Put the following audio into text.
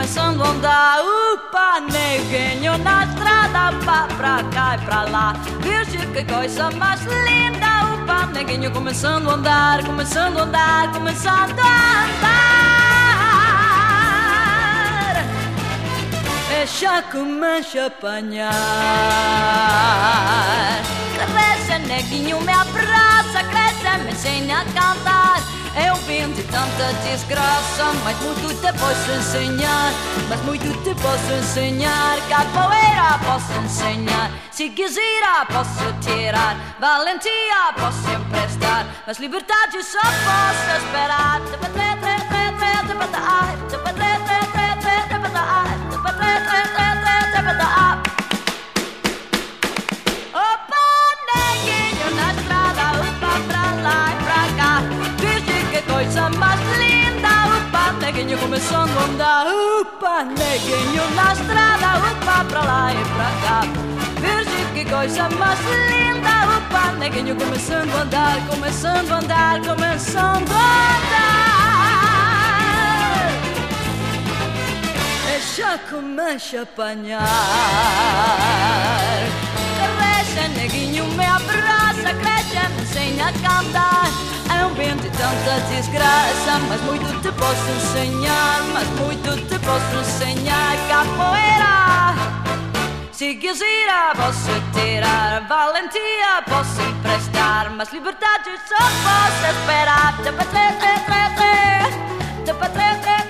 começando a andar. Upa, neguinho na estrada, pá, pra cá e pra lá. Vixe, que coisa mais linda. Upa, neguinho começando a andar, começando a andar, começando a andar. E já começa a apanhar. Cresce, neguinho, me abraça, cresce, me ensina a cantar. Eu vim de tanta desgraça, mas muito te posso ensinar. Mas muito te posso ensinar. Capoeira posso ensinar. Se quiser posso tirar. Valentia posso emprestar. Mas liberdade só posso esperar. Opa, neguinho na estrada, upa, pra lá e pra cá. Coisa mais linda, upa, neguinho começando a andar. Upa, neguinho na estrada, upa, pra lá e pra cá. Virgem, que coisa mais linda, upa, neguinho começando a andar, começando a andar, começando a andar. E já começa a apanhar. Cresce, neguinho, me abraça, cresce, me ensina a cantar. É um bem de tanta desgraça, mas muito te posso ensinar. Mas muito te posso ensinar. Capoeira, se quiser posso tirar. Valentia posso emprestar. Mas liberdade só posso esperar.